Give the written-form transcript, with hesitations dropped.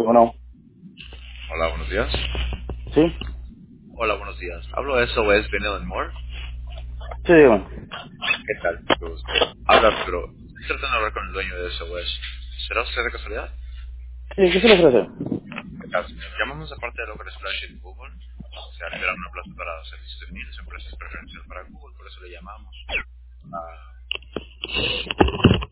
Bueno, Hola, buenos días. sí, Hola, buenos días. Hablo de SOS Vinyl and More. sí, dígame. ¿Qué tal? Mucho gusto. Habla Arturo. Estoy tratando de hablar con el dueño de SOS. ¿Será usted de casualidad? Sí, ¿qué se le ofrece? ¿Qué tal, señor? Llamamos de parte de Local Splash en Google. Se ha liberado una plaza para servicios de niños, empresas preferenciales para Google, por eso le llamamos.